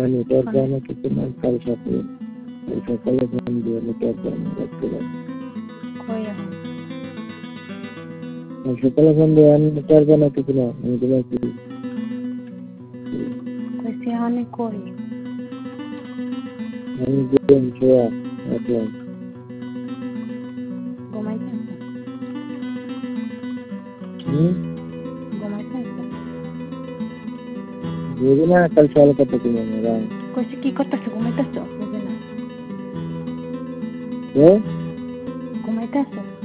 Network পায় না কিছু না, কাল সকালে ফোন দিয়ে নেটওয়ার্ক পায় না রাত্রে সকালে ফোন দিয়ে নেটওয়ার্ক পায় না কিছু না, আমি তো বলছি আমি কই আমি গেম ছোয়া আসলাম ঘুমাইতেছে বুঝি না কাল সকালে কত তুমি কইছে কি করতেছো? ঘুমাইতেছো? বুঝে না কে ঘুমাইতেছো?